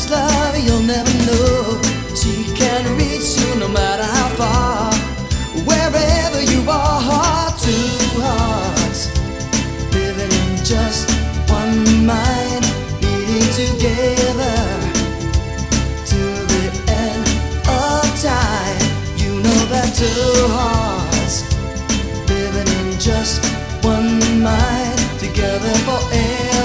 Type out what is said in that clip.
this love you'll never know. She can reach you no matter how far. Wherever you are, two hearts living in just one mind, beating together till the end of time. You know that two hearts living in just one mind, together forever.